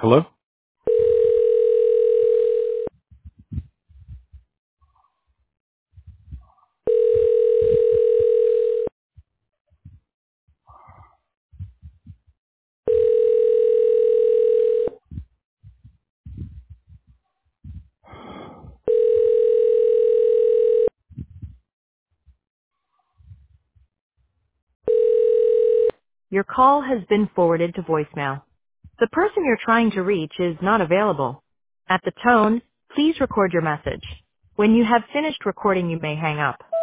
Hello? Your call has been forwarded to voicemail. The person you're trying to reach is not available. At the tone, please record your message. When you have finished recording, you may hang up.